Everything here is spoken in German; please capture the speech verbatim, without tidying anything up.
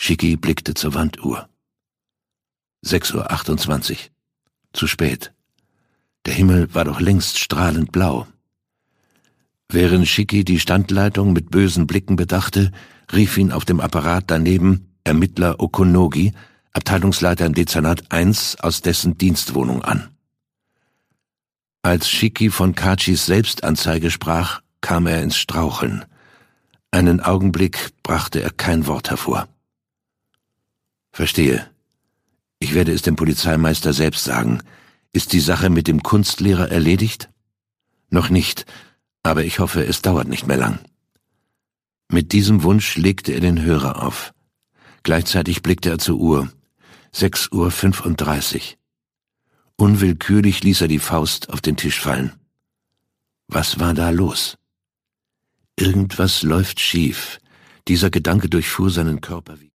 Schicki blickte zur Wanduhr. sechs Uhr achtundzwanzig. Zu spät. Der Himmel war doch längst strahlend blau. Während Schicki die Standleitung mit bösen Blicken bedachte, rief ihn auf dem Apparat daneben Ermittler Okonogi, Abteilungsleiter im Dezernat eins, aus dessen Dienstwohnung an. Als Schicki von Kachis Selbstanzeige sprach, kam er ins Straucheln. Einen Augenblick brachte er kein Wort hervor. »Verstehe. Ich werde es dem Polizeimeister selbst sagen. Ist die Sache mit dem Kunstlehrer erledigt?« »Noch nicht, aber ich hoffe, es dauert nicht mehr lang.« Mit diesem Wunsch legte er den Hörer auf. Gleichzeitig blickte er zur Uhr. sechs Uhr fünfunddreißig. Unwillkürlich ließ er die Faust auf den Tisch fallen. Was war da los? Irgendwas läuft schief. Dieser Gedanke durchfuhr seinen Körper wie